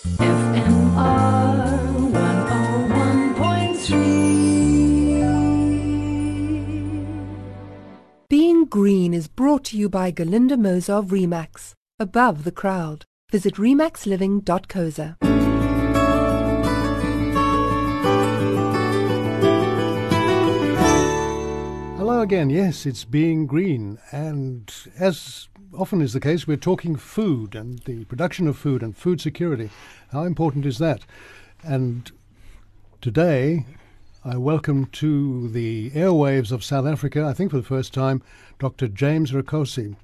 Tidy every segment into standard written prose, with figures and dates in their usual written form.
FMR 101.3. Being Green is brought to you by Galinda Moser of Remax. Above the crowd. Visit remaxliving.coza. Hello again. Yes, it's Being Green, and as often is the case, we're talking food and the production of food and food security. How important is that? And today I welcome to the airwaves of South Africa, I think for the first time, Dr. James Rakosi.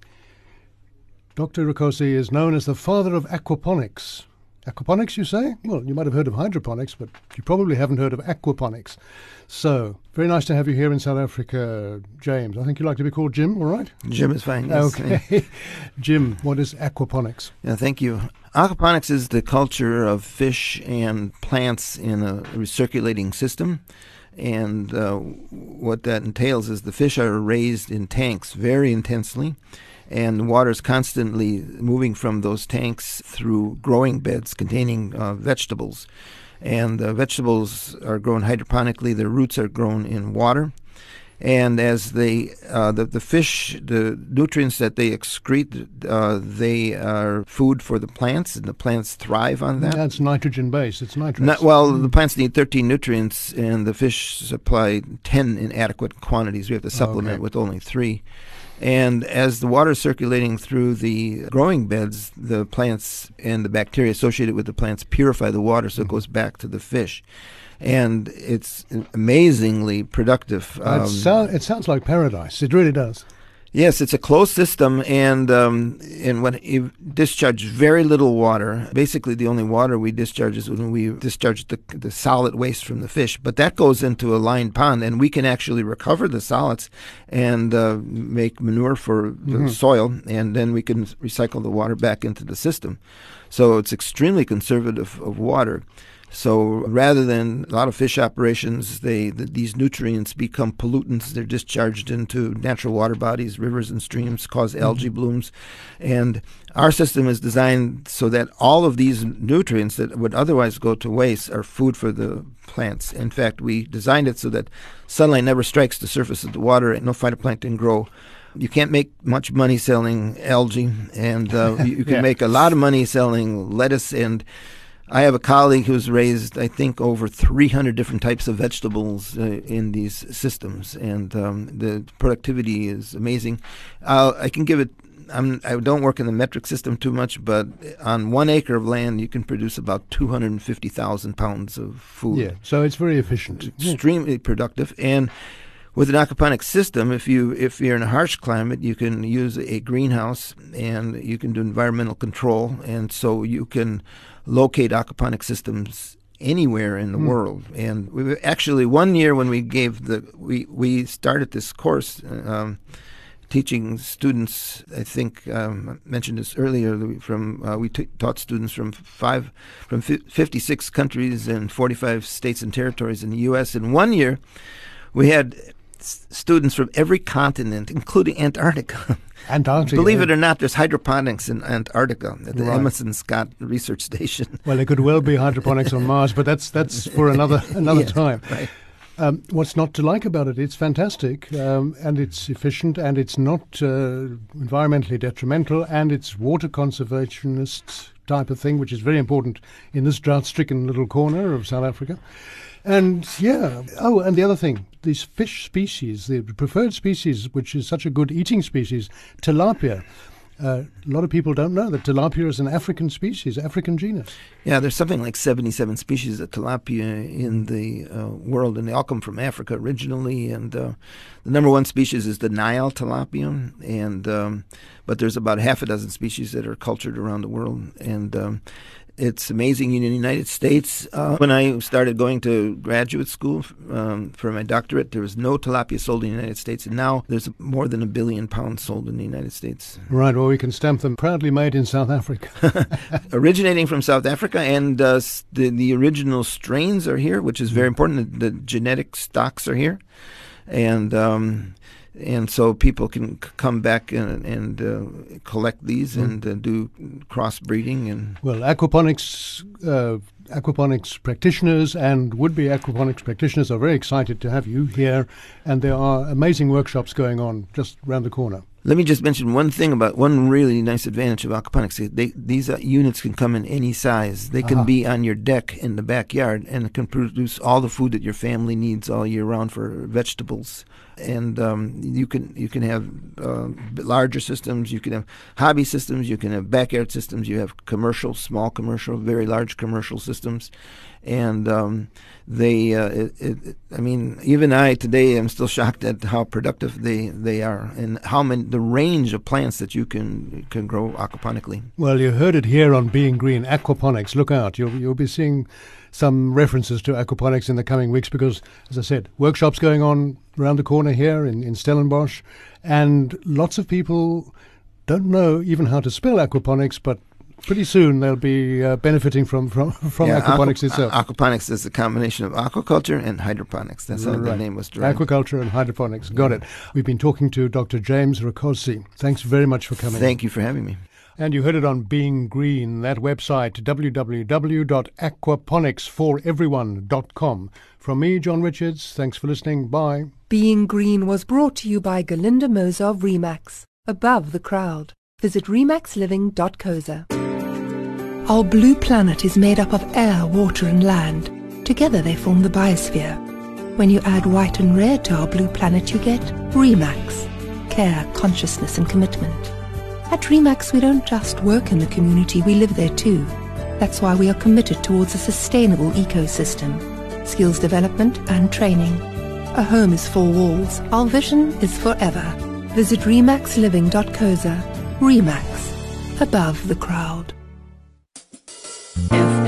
Dr. Rakosi is known as the father of aquaponics. Aquaponics, you say? Well, you might have heard of hydroponics, but you probably haven't heard of aquaponics. So, very nice to have you here in South Africa, James. I think you like to be called Jim, all right? Jim is fine, yes. Okay. Jim, what is aquaponics? Yeah, thank you. Aquaponics is the culture of fish and plants in a recirculating system. And what that entails is the fish are raised in tanks very intensely, and the water is constantly moving from those tanks through growing beds containing vegetables. And the vegetables are grown hydroponically. Their roots are grown in water. And as the fish, the nutrients that they excrete, they are food for the plants, and the plants thrive on that. That's nitrogen-based. It's nitrates. The plants need 13 nutrients, and the fish supply 10 in adequate quantities. We have to supplement with only 3. And as the water is circulating through the growing beds, the plants and the bacteria associated with the plants purify the water so it goes back to the fish. And it's amazingly productive. It sounds like paradise. It really does. Yes, it's a closed system, and when you discharge very little water, basically the only water we discharge is when we discharge the solid waste from the fish. But that goes into a lined pond, and we can actually recover the solids and make manure for the soil, and then we can recycle the water back into the system. So it's extremely conservative of water. So rather than a lot of fish operations, these nutrients become pollutants. They're discharged into natural water bodies, rivers and streams, cause algae blooms. And our system is designed so that all of these nutrients that would otherwise go to waste are food for the plants. In fact, we designed it so that sunlight never strikes the surface of the water and no phytoplankton grow. You can't make much money selling algae, and you can make a lot of money selling lettuce. And I have a colleague who's raised, I think, over 300 different types of vegetables in these systems, and the productivity is amazing. I can give it, I don't work in the metric system too much, but on 1 acre of land, you can produce about 250,000 pounds of food. Yeah, so it's very efficient. Extremely productive. And with an aquaponics system, if you're in a harsh climate, you can use a greenhouse and you can do environmental control, and so you can locate aquaponic systems anywhere in the world. And we actually, one year when we started this course, teaching students, I think I mentioned this earlier, we taught students from 56 countries and 45 states and territories in the U.S. In 1 year, we had students from every continent, including Antarctica. Believe it or not, there's hydroponics in Antarctica at the Emerson Scott Research Station. Well, there could well be hydroponics on Mars, but that's for another time. Right. What's not to like about it? It's fantastic, and it's efficient, and it's not environmentally detrimental, and it's water conservationist type of thing, which is very important in this drought-stricken little corner of South Africa. And and the other thing, these fish species, the preferred species, which is such a good eating species, tilapia. A lot of people don't know that tilapia is an African species, African genus. Yeah, there's something like 77 species of tilapia in the world, and they all come from Africa originally. And the number one species is the Nile tilapia, and but there's about half a dozen species that are cultured around the world. And it's amazing in the United States. When I started going to graduate school for my doctorate, there was no tilapia sold in the United States, and now there's more than 1 billion pounds sold in the United States. Right, well, we can stamp them proudly made in South Africa. Originating from South Africa, and the original strains are here, which is very important. The genetic stocks are here. And And so people can come back and collect these and do crossbreeding. And Well, aquaponics practitioners and would-be aquaponics practitioners are very excited to have you here, and there are amazing workshops going on just around the corner. let me just mention one thing about one really nice advantage of aquaponics. These units can come in any size. They can be on your deck in the backyard and can produce all the food that your family needs all year round for vegetables. And you can have larger systems. You can have hobby systems. You can have backyard systems. You have commercial, small commercial, very large commercial systems. And even I today am still shocked at how productive they are, and the range of plants that you can grow aquaponically. Well, you heard it here on Being Green, aquaponics. Look out. You'll be seeing some references to aquaponics in the coming weeks because, as I said, workshops going on around the corner here in Stellenbosch, and lots of people don't know even how to spell aquaponics, but pretty soon they'll be benefiting from aquaponics itself. Aquaponics is a combination of aquaculture and hydroponics. That's how the name was derived. Aquaculture and hydroponics. Got it. We've been talking to Dr. James Rakosi. Thanks very much for coming. Thank you for having me. And you heard it on Being Green, that website, www.aquaponicsforeveryone.com. From me, John Richards, thanks for listening. Bye. Being Green was brought to you by Galinda Moser of Remax, above the crowd. Visit remaxliving.coza. Our blue planet is made up of air, water and land. Together they form the biosphere. When you add white and red to our blue planet, you get Remax. Care, consciousness and commitment. At Remax, we don't just work in the community, we live there too. That's why we are committed towards a sustainable ecosystem, skills development and training. A home is four walls. Our vision is forever. Visit remaxliving.coza. Remax. Above the crowd.